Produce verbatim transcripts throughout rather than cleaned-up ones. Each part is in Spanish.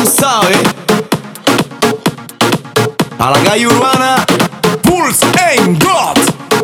sabes. A la calle urbana, Pulse and God.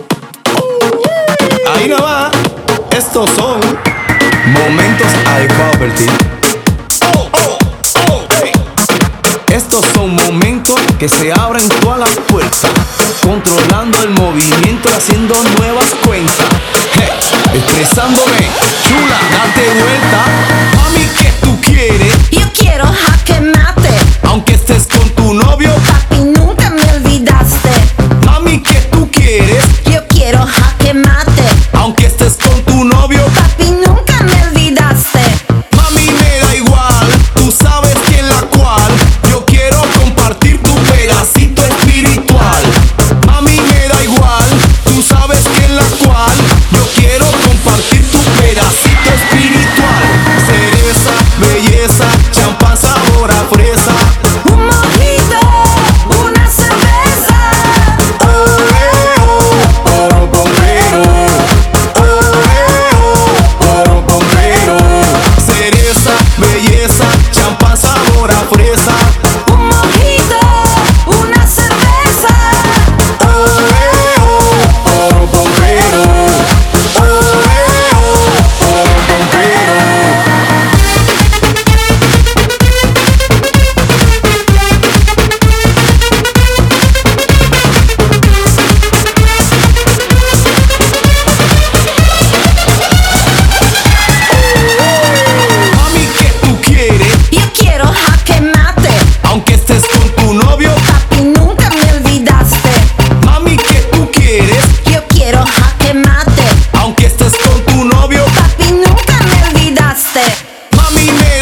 Ahí nada más. Estos son momentos adecuados para ti. Oh, oh, oh, hey. Estos son momentos que se abren todas las puertas, controlando el movimiento y haciendo nuevas cuentas. Hey, expresándome, chula, date vuelta. Mami, ¿qué tú quieres? Yo quiero jaque mate. Aunque estés con tu novio, papi, nunca me olvidaste. Mami, ¿qué tú quieres? Yo quiero jaque mate. Aunque estés con tu novio, papi, nunca me olvidaste. Mami, me da igual, tú sabes que en la cual yo quiero compartir tu pedacito espiritual. Mami, me da igual, tú sabes que en la cual yo quiero compartir tu pedacito espiritual. Cereza, belleza, champán, sabor a fresa. Un mojito, una cerveza. Oreo, oro bombero. Oreo, oro bombero. Cereza, belleza, champán, sabor a fresa. Un mojito, una cerveza. Oreo, oro bombero. Oreo, oro bombero. Mami, ¿qué tú quieres? Yo quiero jaque mate. Aunque estés con tu novio. Papi, nunca me olvidaste. Mami, ¿qué tú quieres? Yo quiero jaque mate. Aunque estés con tu novio. Papi, nunca me olvidaste. Mami, me